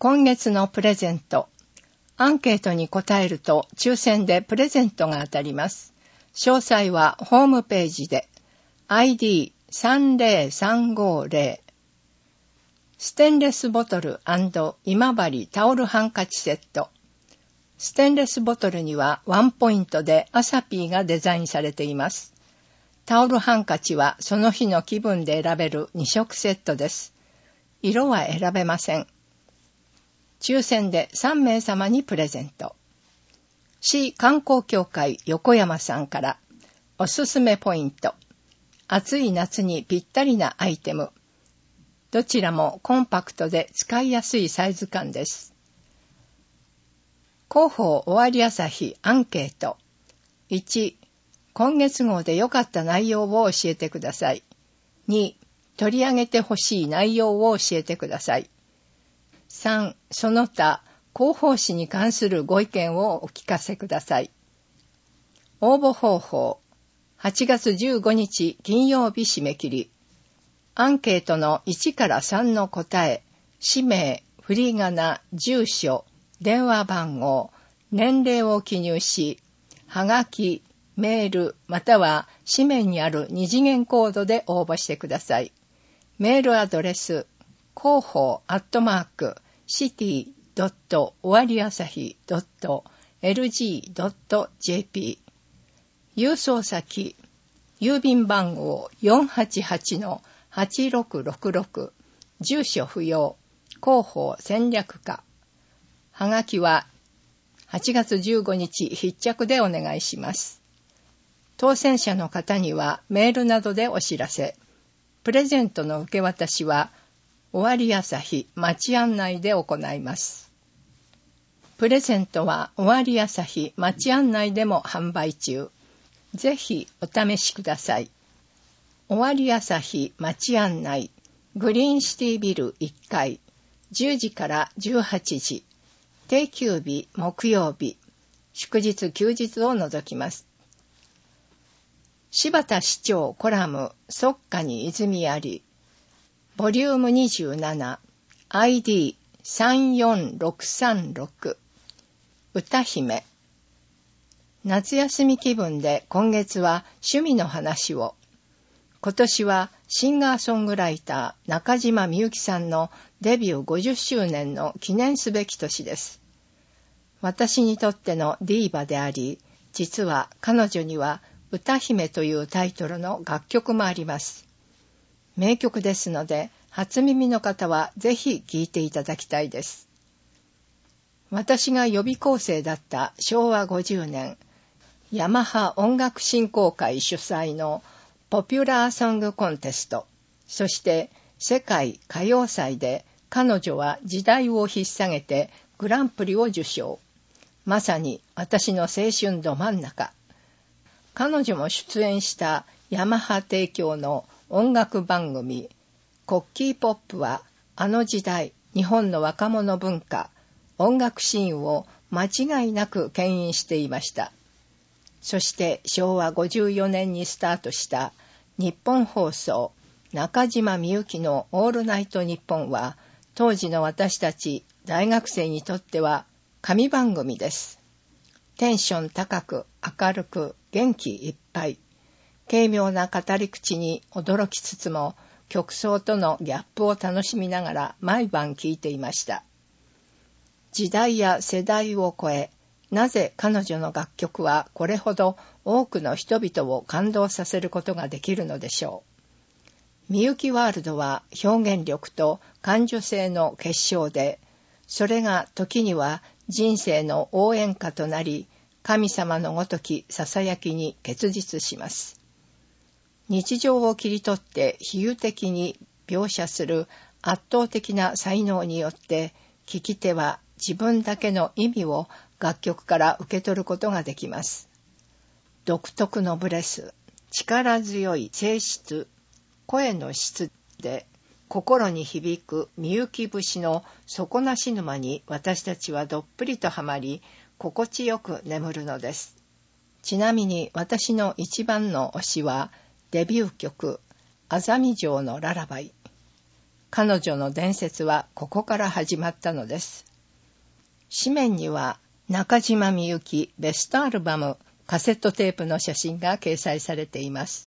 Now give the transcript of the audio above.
今月のプレゼント。アンケートに答えると抽選でプレゼントが当たります。詳細はホームページで ID30350 ステンレスボトル&今治タオルハンカチセット。ステンレスボトルにはワンポイントでアサピーがデザインされています。タオルハンカチはその日の気分で選べる2色セットです。色は選べません。抽選で3名様にプレゼント。市観光協会横山さんからおすすめポイント。暑い夏にぴったりなアイテム。どちらもコンパクトで使いやすいサイズ感です。広報終わり朝日アンケート。1、今月号で良かった内容を教えてください。2、取り上げてほしい内容を教えてください。3、その他、広報誌に関するご意見をお聞かせください。応募方法。8月15日金曜日締め切り。アンケートの1から3の答え、氏名、振り仮名、住所、電話番号、年齢を記入し、はがき、メール、または紙面にある2次元コードで応募してください。メールアドレス、広報@owariasahi.lg.jp 郵送先、郵便番号 488-8666 住所不要、広報戦略課。はがきは8月15日必着でお願いします。当選者の方にはメールなどでお知らせ。プレゼントの受け渡しは終わり朝日町案内で行います。プレゼントは終わり朝日町案内でも販売中。ぜひお試しください。終わり朝日町案内グリーンシティビル1階10時から18時。定休日木曜日。祝日休日を除きます。柴田市長コラム即下に泉あり。ボリューム27 ID34636 歌姫。夏休み気分で今月は趣味の話を。今年はシンガーソングライター中島みゆきさんのデビュー50周年の記念すべき年です。私にとってのディーバであり、実は彼女には歌姫というタイトルの楽曲もあります。名曲ですので、初耳の方はぜひ聴いていただきたいです。私が予備校生だった昭和50年、ヤマハ音楽振興会主催のポピュラーソングコンテスト、そして世界歌謡祭で彼女は時代を引っ提げてグランプリを受賞。まさに私の青春ど真ん中。彼女も出演したヤマハ提供の音楽番組コッキーポップはあの時代日本の若者文化音楽シーンを間違いなく牽引していました。そして昭和54年にスタートした日本放送中島みゆきのオールナイトニッポンは当時の私たち大学生にとっては神番組です。テンション高く明るく元気いっぱい。軽妙な語り口に驚きつつも曲奏とのギャップを楽しみながら毎晩聴いていました。時代や世代を超え、なぜ彼女の楽曲はこれほど多くの人々を感動させることができるのでしょう。みゆきワールドは表現力と感受性の結晶で、それが時には人生の応援歌となり、神様のごとき囁きに結実します。日常を切り取って比喩的に描写する圧倒的な才能によって、聴き手は自分だけの意味を楽曲から受け取ることができます。独特のブレス、力強い声質、声の質で心に響くみゆき節の底なし沼に私たちはどっぷりとはまり、心地よく眠るのです。ちなみに私の一番の推しはデビュー曲、アザミ城のララバイ。 彼女の伝説はここから始まったのです。紙面には中島みゆきベストアルバムカセットテープの写真が掲載されています。